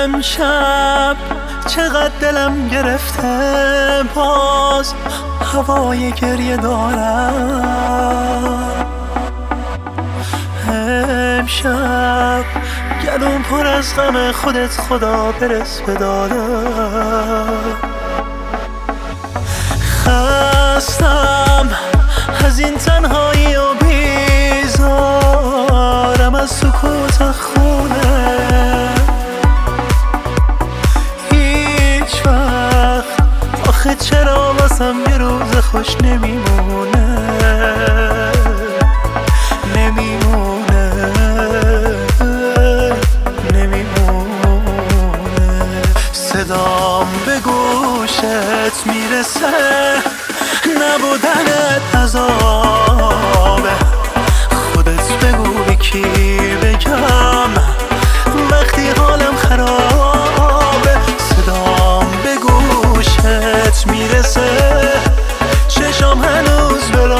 امشب چقدر دلم گرفته، باز هوای گریه دارم. امشب گلوم پر از غم، خودت خدا برس به دادم. خستم از این تنهایی و بیزارم از سکوت خونه. هیچ وقت آخه چرا واسم یه روز خوش نمیمونه، صدام به گوشت میرسه، نبودنت عذابه. خودت بگو به کی بگم وقتی حالم خرابه. صدام به گوشت میرسه، چشام هنوز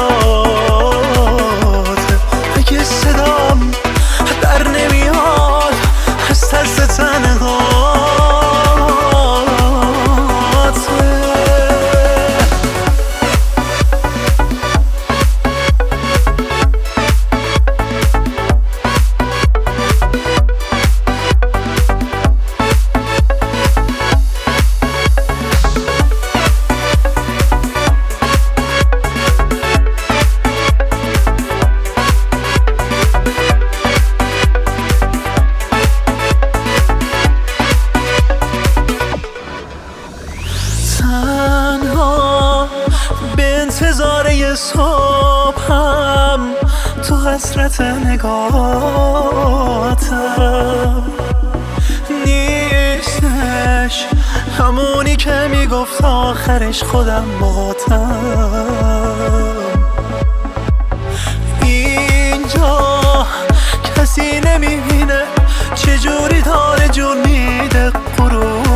بلاته. اگه صدام در نمیاد از ترس تنها، تنها به انتظار یه صبحم تو حسرت نگاهتم. نیستش همونی که میگفت آخرش خودم باهاتم. اینجا کسی نمیبینه چجوری داره جون میده غرورم.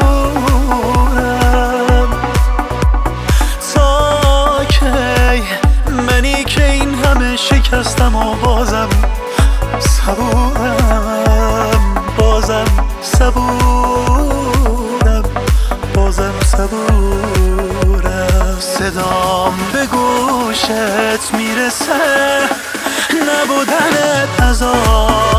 منی که این همه شکستم و بازم صبورم، بازم صبورم، بازم صبورم. صدام به گوشت میرسه، نبودنت عذاب.